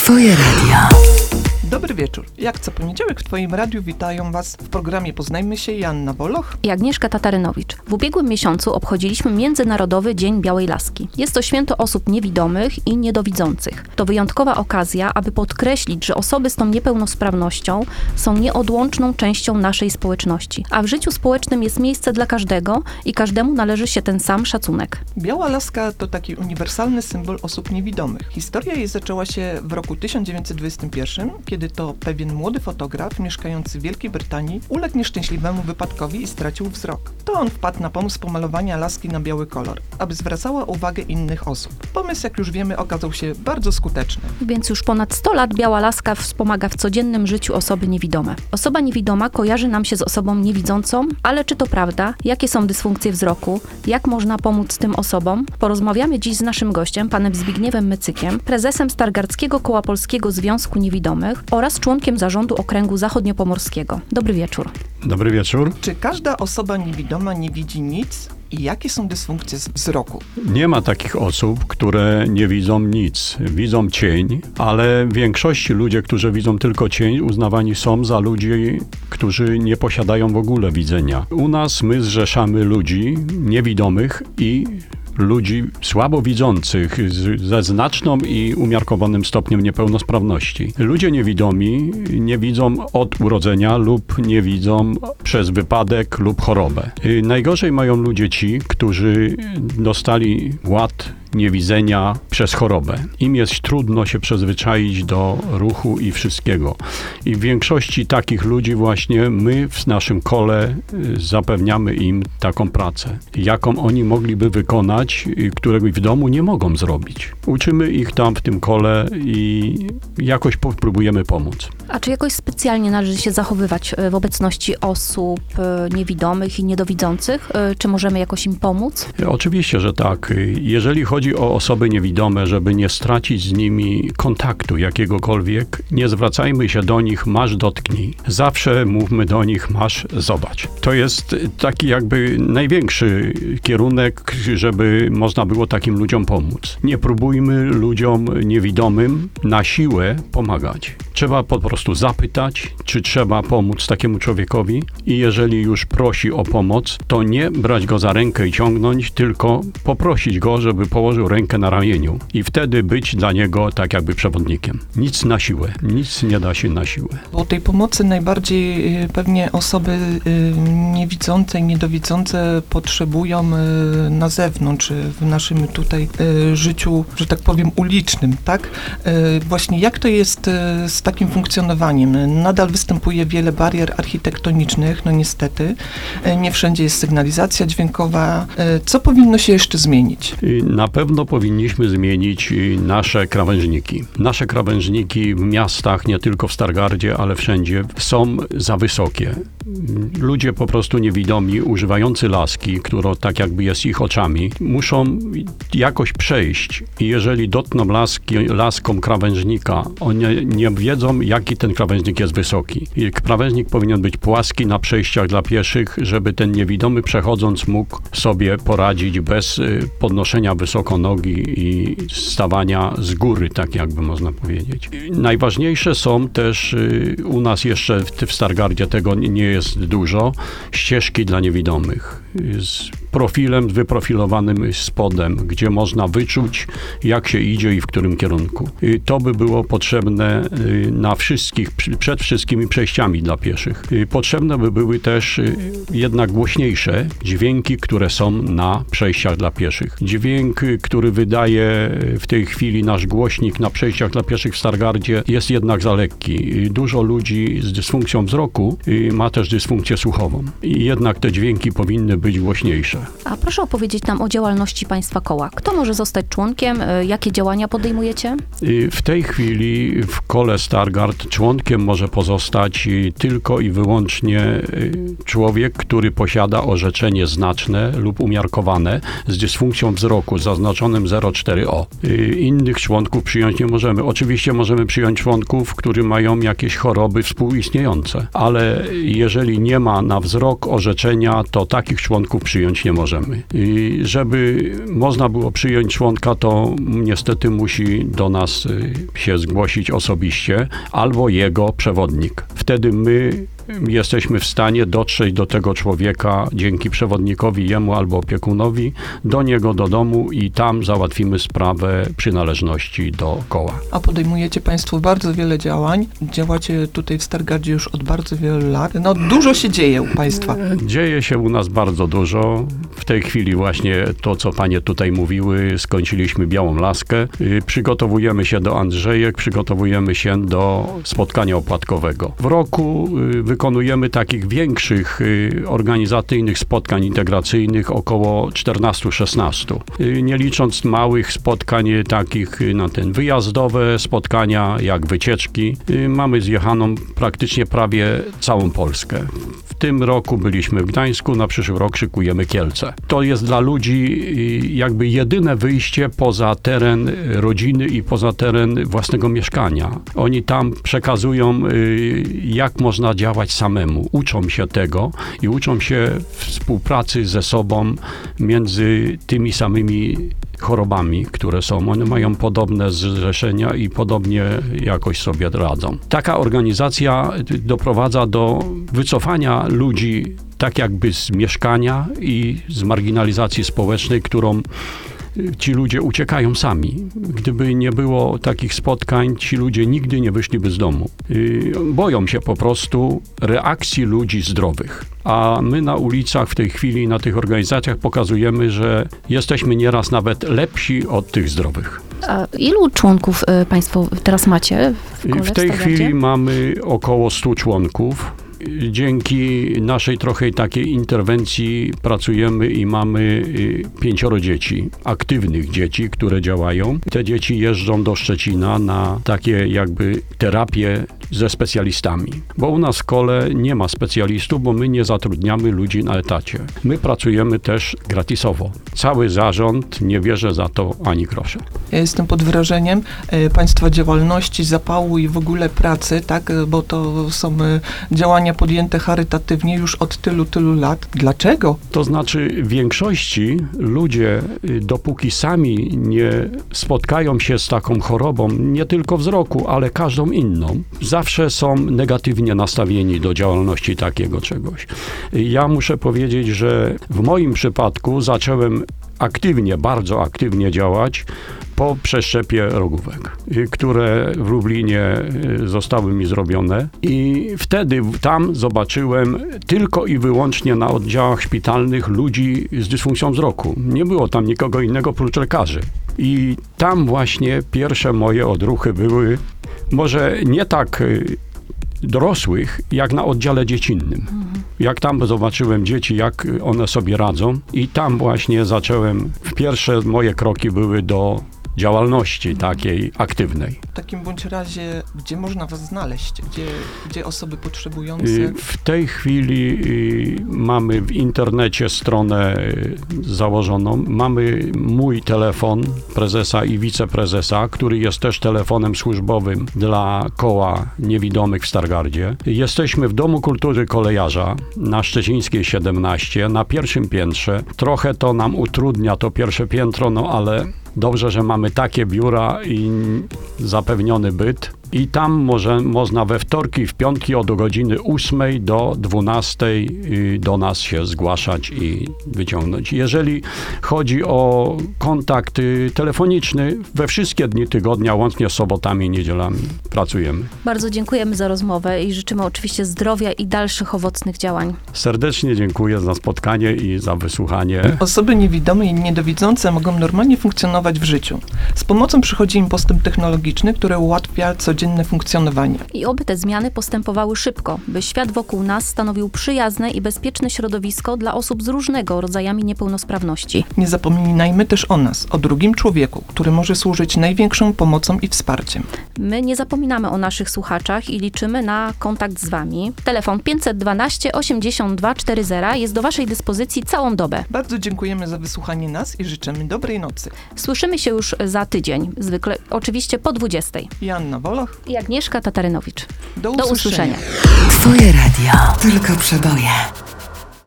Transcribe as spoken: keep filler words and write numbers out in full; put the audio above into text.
Twoje radio. Dobry wieczór. Jak co poniedziałek w Twoim radiu witają Was w programie Poznajmy się Joanna Woloch i Agnieszka Tatarynowicz. W ubiegłym miesiącu obchodziliśmy Międzynarodowy Dzień Białej Laski. Jest to święto osób niewidomych i niedowidzących. To wyjątkowa okazja, aby podkreślić, że osoby z tą niepełnosprawnością są nieodłączną częścią naszej społeczności. A w życiu społecznym jest miejsce dla każdego i każdemu należy się ten sam szacunek. Biała laska to taki uniwersalny symbol osób niewidomych. Historia jej zaczęła się w roku tysiąc dziewięćset dwudziestym pierwszym, kiedy to pewien młody fotograf mieszkający w Wielkiej Brytanii uległ nieszczęśliwemu wypadkowi i stracił wzrok. To on wpadł na pomysł pomalowania laski na biały kolor, aby zwracała uwagę innych osób. Pomysł, jak już wiemy, okazał się bardzo skuteczny. Więc już ponad sto lat biała laska wspomaga w codziennym życiu osoby niewidome. Osoba niewidoma kojarzy nam się z osobą niewidzącą, ale czy to prawda? Jakie są dysfunkcje wzroku? Jak można pomóc tym osobom? Porozmawiamy dziś z naszym gościem, panem Zbigniewem Mycykiem, prezesem Stargardzkiego Koła Polskiego Związku Niewidomych oraz członkiem zarządu Okręgu Zachodniopomorskiego. Dobry wieczór. Dobry wieczór. Czy każda osoba niewidoma nie widzi nic? I jakie są dysfunkcje wzroku? Nie ma takich osób, które nie widzą nic. Widzą cień, ale w większości ludzie, którzy widzą tylko cień, uznawani są za ludzi, którzy nie posiadają w ogóle widzenia. U nas my zrzeszamy ludzi niewidomych i ludzi słabowidzących ze znaczną i umiarkowanym stopniem niepełnosprawności. Ludzie niewidomi nie widzą od urodzenia lub nie widzą przez wypadek lub chorobę. Najgorzej mają ludzie ci, którzy dostali ład niewidzenia przez chorobę. Im jest trudno się przyzwyczaić do ruchu i wszystkiego. I w większości takich ludzi właśnie my w naszym kole zapewniamy im taką pracę, jaką oni mogliby wykonać, którego w domu nie mogą zrobić. Uczymy ich tam w tym kole i jakoś próbujemy pomóc. A czy jakoś specjalnie należy się zachowywać w obecności osób niewidomych i niedowidzących? Czy możemy jakoś im pomóc? Oczywiście, że tak. Jeżeli chodzi o osoby niewidome, żeby nie stracić z nimi kontaktu jakiegokolwiek, nie zwracajmy się do nich, masz, dotknij. Zawsze mówmy do nich, masz, zobacz. To jest taki jakby największy kierunek, żeby można było takim ludziom pomóc. Nie próbujmy ludziom niewidomym na siłę pomagać. Trzeba po prostu zapytać, czy trzeba pomóc takiemu człowiekowi i jeżeli już prosi o pomoc, to nie brać go za rękę i ciągnąć, tylko poprosić go, żeby położył rękę na ramieniu i wtedy być dla niego tak jakby przewodnikiem. Nic na siłę, nic nie da się na siłę. Bo tej pomocy najbardziej pewnie osoby niewidzące i niedowidzące potrzebują na zewnątrz, w naszym tutaj życiu, że tak powiem, ulicznym, tak? Właśnie jak to jest z takim funkcjonowaniem? Nadal występuje wiele barier architektonicznych, no niestety. Nie wszędzie jest sygnalizacja dźwiękowa. Co powinno się jeszcze zmienić? Na pewno powinniśmy zmienić nasze krawężniki. Nasze krawężniki w miastach, nie tylko w Stargardzie, ale wszędzie są za wysokie. Ludzie po prostu niewidomi, używający laski, która tak jakby jest ich oczami, muszą jakoś przejść i jeżeli dotkną laski, laską krawężnika, oni nie wiedzą, jaki ten krawężnik jest wysoki. I krawężnik powinien być płaski na przejściach dla pieszych, żeby ten niewidomy przechodząc mógł sobie poradzić bez podnoszenia wysoko nogi i stawania z góry, tak jakby można powiedzieć. Najważniejsze są też u nas jeszcze w, w Stargardzie tego nie jest dużo, ścieżki dla niewidomych z profilem wyprofilowanym spodem, gdzie można wyczuć, jak się idzie i w którym kierunku. To by było potrzebne na wszystkich, przed wszystkimi przejściami dla pieszych. Potrzebne by były też jednak głośniejsze dźwięki, które są na przejściach dla pieszych. Dźwięk, który wydaje w tej chwili nasz głośnik na przejściach dla pieszych w Stargardzie, jest jednak za lekki. Dużo ludzi z dysfunkcją wzroku ma też dysfunkcję słuchową. I jednak te dźwięki powinny być głośniejsze. A proszę opowiedzieć nam o działalności Państwa koła. Kto może zostać członkiem? Jakie działania podejmujecie? W tej chwili w kole Stargard członkiem może pozostać tylko i wyłącznie człowiek, który posiada orzeczenie znaczne lub umiarkowane z dysfunkcją wzroku zaznaczonym zero przecinek cztery O. Innych członków przyjąć nie możemy. Oczywiście możemy przyjąć członków, którzy mają jakieś choroby współistniejące, ale jeżeli nie ma na wzrok orzeczenia, to takich członków przyjąć nie możemy. I żeby można było przyjąć członka, to niestety musi do nas się zgłosić osobiście albo jego przewodnik. Wtedy my jesteśmy w stanie dotrzeć do tego człowieka dzięki przewodnikowi, jemu albo opiekunowi, do niego do domu i tam załatwimy sprawę przynależności do koła. A podejmujecie Państwo bardzo wiele działań. Działacie tutaj w Stargardzie już od bardzo wielu lat. No dużo się dzieje u Państwa. Dzieje się u nas bardzo dużo. W tej chwili właśnie to, co panie tutaj mówiły, skończyliśmy Białą Laskę. Przygotowujemy się do Andrzejek, przygotowujemy się do spotkania opłatkowego. W roku wykonujemy takich większych organizacyjnych spotkań integracyjnych około czternaście szesnaście. Nie licząc małych spotkań takich na ten wyjazdowe spotkania, jak wycieczki. Mamy zjechaną praktycznie prawie całą Polskę. W tym roku byliśmy w Gdańsku, na przyszły rok szykujemy Kielce. To jest dla ludzi jakby jedyne wyjście poza teren rodziny i poza teren własnego mieszkania. Oni tam przekazują, jak można działać samemu. Uczą się tego i uczą się współpracy ze sobą między tymi samymi chorobami, które są. One mają podobne zrzeszenia i podobnie jakoś sobie radzą. Taka organizacja doprowadza do wycofania ludzi tak jakby z mieszkania i z marginalizacji społecznej, którą ci ludzie uciekają sami. Gdyby nie było takich spotkań, ci ludzie nigdy nie wyszliby z domu. Boją się po prostu reakcji ludzi zdrowych. A my na ulicach w tej chwili, na tych organizacjach pokazujemy, że jesteśmy nieraz nawet lepsi od tych zdrowych. A ilu członków y, Państwo teraz macie w kole W tej w Stargardzie? chwili mamy około stu członków. Dzięki naszej trochę takiej interwencji pracujemy i mamy pięcioro dzieci, aktywnych dzieci, które działają. Te dzieci jeżdżą do Szczecina na takie jakby terapie ze specjalistami. Bo u nas w szkole nie ma specjalistów, bo my nie zatrudniamy ludzi na etacie. My pracujemy też gratisowo. Cały zarząd nie bierze za to ani grosza. Ja jestem pod wrażeniem e, Państwa działalności, zapału i w ogóle pracy, tak, bo to są e, działania podjęte charytatywnie już od tylu, tylu lat. Dlaczego? To znaczy w większości ludzie, dopóki sami nie spotkają się z taką chorobą, nie tylko wzroku, ale każdą inną, zawsze są negatywnie nastawieni do działalności takiego czegoś. Ja muszę powiedzieć, że w moim przypadku zacząłem aktywnie, bardzo aktywnie działać po przeszczepie rogówek, które w Lublinie zostały mi zrobione i wtedy tam zobaczyłem tylko i wyłącznie na oddziałach szpitalnych ludzi z dysfunkcją wzroku. Nie było tam nikogo innego oprócz lekarzy. I tam właśnie pierwsze moje odruchy były może nie tak dorosłych, jak na oddziale dziecinnym. Mhm. Jak tam zobaczyłem dzieci, jak one sobie radzą i tam właśnie zacząłem, pierwsze moje kroki były do działalności takiej aktywnej. W takim bądź razie, gdzie można was znaleźć? Gdzie, gdzie osoby potrzebujące? W tej chwili mamy w internecie stronę założoną. Mamy mój telefon prezesa i wiceprezesa, który jest też telefonem służbowym dla koła niewidomych w Stargardzie. Jesteśmy w Domu Kultury Kolejarza na Szczecińskiej siedemnaście, na pierwszym piętrze. Trochę to nam utrudnia to pierwsze piętro, no ale dobrze, że mamy takie biura i zapewniony byt. I tam może, można we wtorki i w piątki od godziny ósmej do dwunastej do nas się zgłaszać i wyciągnąć. Jeżeli chodzi o kontakt telefoniczny, we wszystkie dni tygodnia, łącznie z sobotami i niedzielami pracujemy. Bardzo dziękujemy za rozmowę i życzymy oczywiście zdrowia i dalszych owocnych działań. Serdecznie dziękuję za spotkanie i za wysłuchanie. Osoby niewidome i niedowidzące mogą normalnie funkcjonować w życiu. Z pomocą przychodzi im postęp technologiczny, który ułatwia codziennie codzienne funkcjonowanie. I oby te zmiany postępowały szybko, by świat wokół nas stanowił przyjazne i bezpieczne środowisko dla osób z różnego rodzajami niepełnosprawności. Nie zapominajmy też o nas, o drugim człowieku, który może służyć największą pomocą i wsparciem. My nie zapominamy o naszych słuchaczach i liczymy na kontakt z Wami. Telefon pięćset dwanaście osiemdziesiąt dwa czterdzieści jest do Waszej dyspozycji całą dobę. Bardzo dziękujemy za wysłuchanie nas i życzymy dobrej nocy. Słyszymy się już za tydzień, zwykle oczywiście po dwudziestej. Joanna Woloch. I Agnieszka Tatarynowicz. Do Do usłyszenia. usłyszenia. Twoje radio. Tylko przeboje.